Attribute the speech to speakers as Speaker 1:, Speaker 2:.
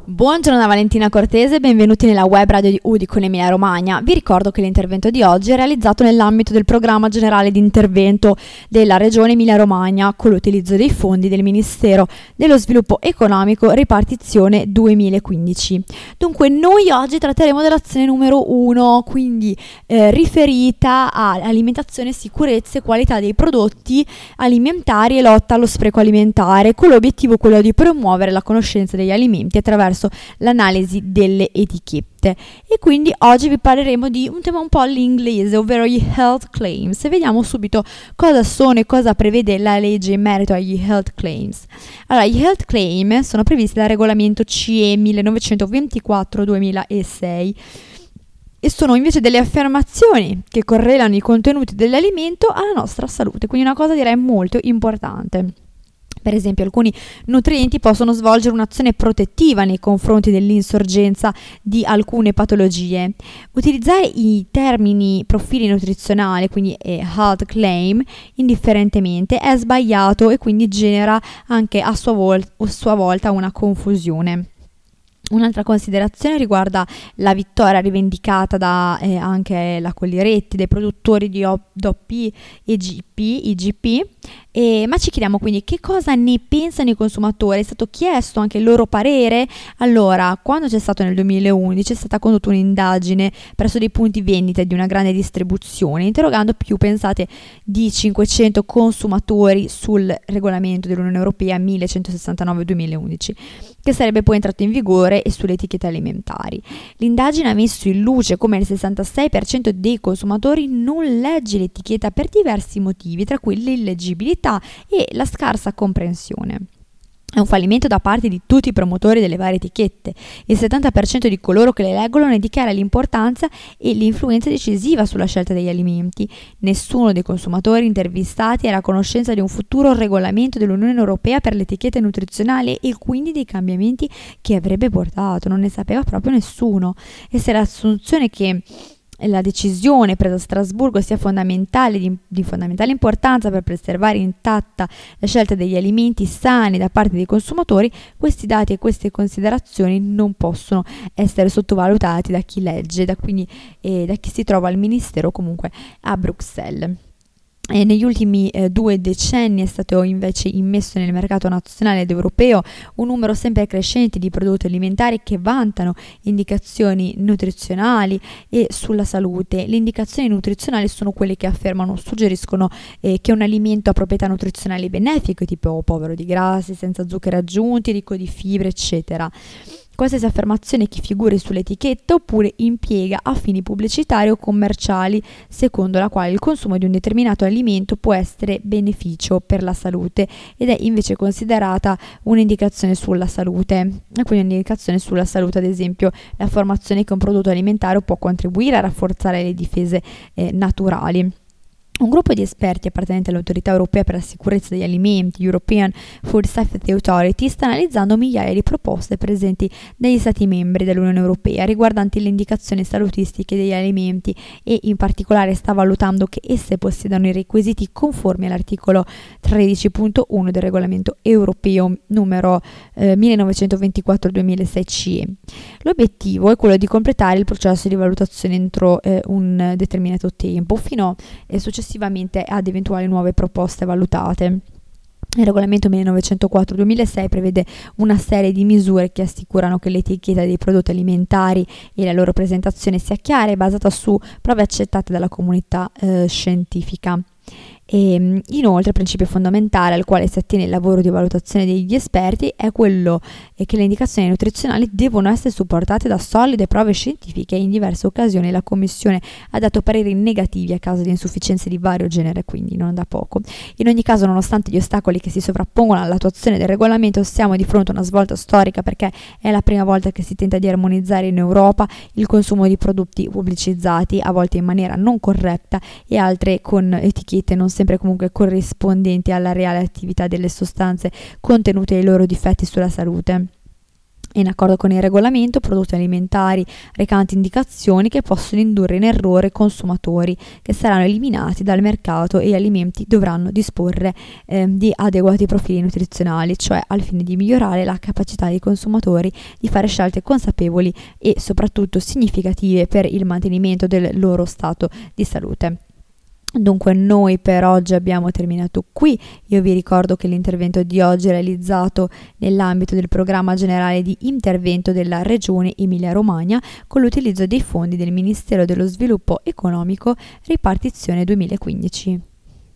Speaker 1: Buongiorno da Valentina Cortese e benvenuti nella web radio di UDI con Emilia Romagna. Vi ricordo che l'intervento di oggi è realizzato nell'ambito del programma generale di intervento della Regione Emilia Romagna con l'utilizzo dei fondi del Ministero dello Sviluppo Economico ripartizione 2015. Dunque noi oggi tratteremo dell'azione numero 1, quindi riferita a alimentazione, sicurezza e qualità dei prodotti alimentari e lotta allo spreco alimentare, con l'obiettivo quello di promuovere la conoscenza degli alimenti attraverso l'analisi delle etichette. E quindi oggi vi parleremo di un tema un po' all'inglese, ovvero gli health claims, e vediamo subito cosa sono e cosa prevede la legge in merito agli health claims. Allora, gli health claim sono previsti dal regolamento CE 1924-2006 e sono invece delle affermazioni che correlano i contenuti dell'alimento alla nostra salute, quindi una cosa direi molto importante. Per esempio, alcuni nutrienti possono svolgere un'azione protettiva nei confronti dell'insorgenza di alcune patologie. Utilizzare i termini profili nutrizionali, quindi health claim, indifferentemente è sbagliato e quindi genera anche a sua volta una confusione. Un'altra considerazione riguarda la vittoria rivendicata da anche la Coldiretti, dei produttori di DOP e IGP, ma ci chiediamo quindi che cosa ne pensano i consumatori. È stato chiesto anche il loro parere. Allora, quando c'è stato nel 2011 è stata condotta un'indagine presso dei punti vendita di una grande distribuzione, interrogando più, pensate, di 500 consumatori sul regolamento dell'Unione Europea 1169-2011, che sarebbe poi entrato in vigore, e sulle etichette alimentari. L'indagine ha messo in luce come il 66% dei consumatori non legge l'etichetta per diversi motivi, tra cui l'illeggibilità e la scarsa comprensione. È un fallimento da parte di tutti i promotori delle varie etichette. Il 70% di coloro che le leggono ne dichiara l'importanza e l'influenza decisiva sulla scelta degli alimenti. Nessuno dei consumatori intervistati era a conoscenza di un futuro regolamento dell'Unione Europea per le etichette nutrizionali e quindi dei cambiamenti che avrebbe portato. Non ne sapeva proprio nessuno. E se l'assunzione che la decisione presa a Strasburgo sia fondamentale, di fondamentale importanza per preservare intatta la scelta degli alimenti sani da parte dei consumatori, questi dati e queste considerazioni non possono essere sottovalutati da chi legge, da chi si trova al Ministero, comunque a Bruxelles. Negli ultimi 2 decenni è stato invece immesso nel mercato nazionale ed europeo un numero sempre crescente di prodotti alimentari che vantano indicazioni nutrizionali e sulla salute. Le indicazioni nutrizionali sono quelle che affermano, suggeriscono che un alimento ha proprietà nutrizionali benefiche, tipo povero di grassi, senza zuccheri aggiunti, ricco di fibre, eccetera. Qualsiasi affermazione che figuri sull'etichetta oppure impiega a fini pubblicitari o commerciali, secondo la quale il consumo di un determinato alimento può essere beneficio per la salute ed è invece considerata un'indicazione sulla salute. E quindi un'indicazione sulla salute, ad esempio, l'affermazione che un prodotto alimentare può contribuire a rafforzare le difese naturali. Un gruppo di esperti appartenenti all'Autorità Europea per la Sicurezza degli Alimenti, European Food Safety Authority, sta analizzando migliaia di proposte presenti dagli Stati membri dell'Unione Europea riguardanti le indicazioni salutistiche degli alimenti e in particolare sta valutando che esse possiedano i requisiti conformi all'articolo 13.1 del regolamento europeo numero 1924-2006 CE. L'obiettivo è quello di completare il processo di valutazione entro un determinato tempo, fino successivamente ad eventuali nuove proposte valutate. Il regolamento 1904-2006 prevede una serie di misure che assicurano che l'etichetta dei prodotti alimentari e la loro presentazione sia chiara e basata su prove accettate dalla comunità scientifica. E inoltre il principio fondamentale al quale si attiene il lavoro di valutazione degli esperti è quello che le indicazioni nutrizionali devono essere supportate da solide prove scientifiche. In diverse occasioni la Commissione ha dato pareri negativi a causa di insufficienze di vario genere, quindi non da poco. In ogni caso, nonostante gli ostacoli che si sovrappongono all'attuazione del regolamento, siamo di fronte a una svolta storica, perché è la prima volta che si tenta di armonizzare in Europa il consumo di prodotti pubblicizzati, a volte in maniera non corretta e altre con etichette non sempre comunque corrispondenti alla reale attività delle sostanze contenute e ai loro difetti sulla salute. in accordo con il regolamento, prodotti alimentari recanti indicazioni che possono indurre in errore consumatori, che saranno eliminati dal mercato, e gli alimenti dovranno disporre di adeguati profili nutrizionali, cioè al fine di migliorare la capacità dei consumatori di fare scelte consapevoli e soprattutto significative per il mantenimento del loro stato di salute. Dunque noi per oggi abbiamo terminato qui. Io vi ricordo che l'intervento di oggi è realizzato nell'ambito del programma generale di intervento della Regione Emilia-Romagna con l'utilizzo dei fondi del Ministero dello Sviluppo Economico, ripartizione 2015.